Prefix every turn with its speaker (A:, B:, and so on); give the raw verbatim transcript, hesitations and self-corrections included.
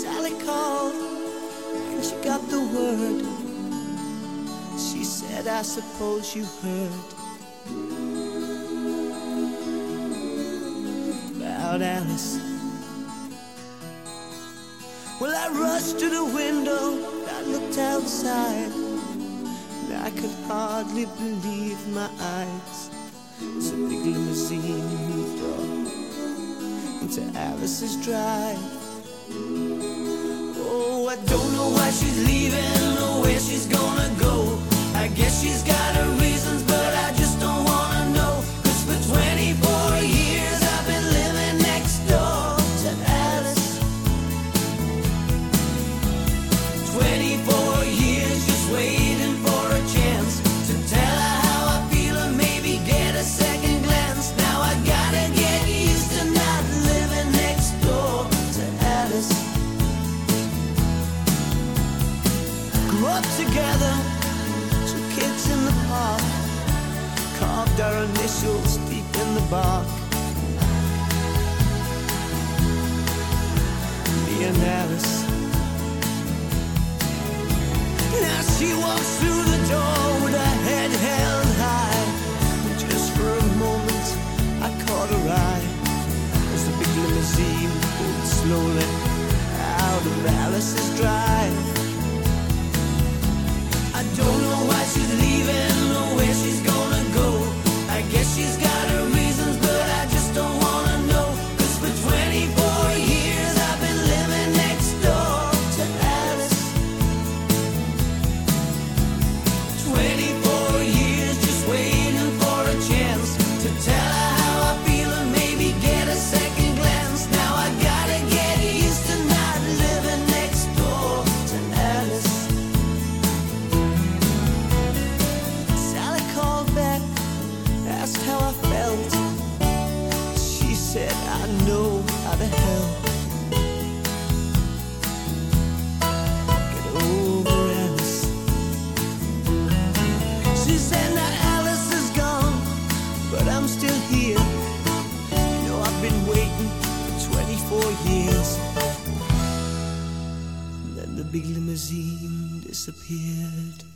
A: Sally called when she got the word. She said, I suppose you heard about Alice. Well, I rushed to the window, I looked outside, and I could hardly believe my eyes. As a big limousine moved up into Alice's drive. Oh, I don't know why she's leaving or where she's gonna go. I guess she's got her reasons, but I just don't wanna know. 'Cause for twenty-four years I've been living next door to Alice. twenty-four years just waiting for a chance to tell her how I feel and maybe get a second glance. Now I gotta get used to not living next door to Alice. Grew up together, two kids in the park, carved our initials deep in the bark. Me and Alice. Now she walks through the door with her head held high, and just for a moment I caught her eye as the big limousine pulled slowly out of Alice's drive. I don't know why she's leaving or where she's gonna go. I guess she's got her reasons, but I just don't wanna know. 'Cause for twenty-four years I've been living next door to Alice. twenty-four years just waiting for a chance to tell her how I feel and maybe get a second glance. Now I gotta get used to not living next door to Alice. Sally called back, asked how I felt. She said, I know how to help. Get over Alice. She said that Alice is gone, but I'm still here. You know I've been waiting for twenty-four years. And then the big limousine disappeared.